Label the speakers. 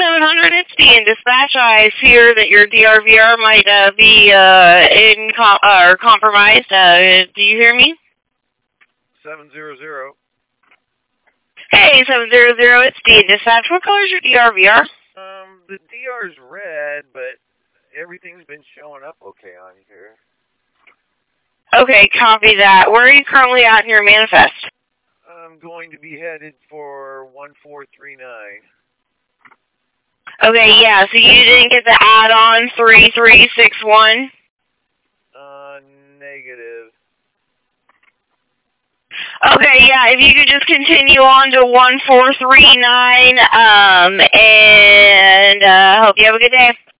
Speaker 1: 700, it's D in dispatch. I fear that your DRVR might be or compromised. Do you hear me?
Speaker 2: 700.
Speaker 1: Hey, 700, it's D in dispatch. What color is your DRVR?
Speaker 2: The DR's red, but everything's been showing up okay on here.
Speaker 1: Okay, copy that. Where are you currently at in your manifest?
Speaker 2: I'm going to be headed for 1439.
Speaker 1: Okay, yeah, so you didn't get the add-on 3361?
Speaker 2: Negative.
Speaker 1: Okay, yeah, if you could just continue on to 1439, and hope you have a good day.